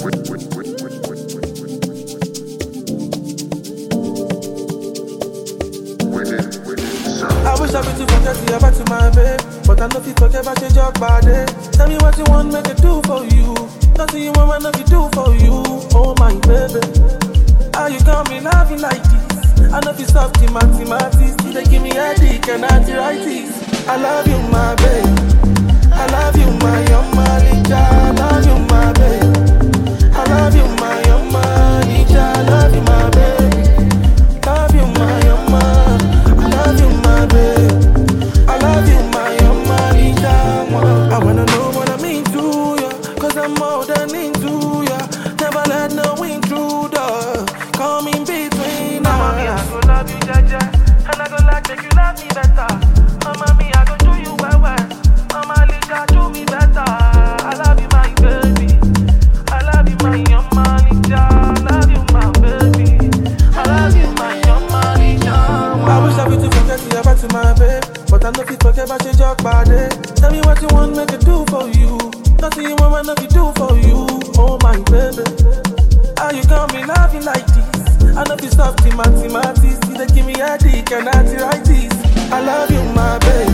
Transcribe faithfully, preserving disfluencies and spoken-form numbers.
I wish I could forget you back to my babe, but I know if you forget about your job body. Tell me what you want, make it do for you. Nothing you want, nothing do for you. Oh my baby, how you got me loving like this? I know if you soft in mathematics, they give me headache and arthritis. I love you, my babe. I love you, my young Malika. I love you, my babe. I love you, my young Malika. I love you, my babe. Love you, my young Malika. I love you, my babe. I love you, my young Malika. I wanna know what I mean to ya, cause I'm more than into ya. Never let no intruder come in between us. Mama, me, I go love you, Jaja, and I go like make you love me better. Mama, me, I go do you well, well. Mama, Lika, do me better. I love you, my baby. I love you, my young Malika. I love you, my baby. I love you, my young Malika. I wish I could forget you back to my babe, but I know if you forget about your job body. Tell me what you want, make it do for you. Nothing you want, nothing do for you. Oh my baby, how you got me loving like this? I know if you soft in mathematics, they give me headache and arthritis. I love you, my baby.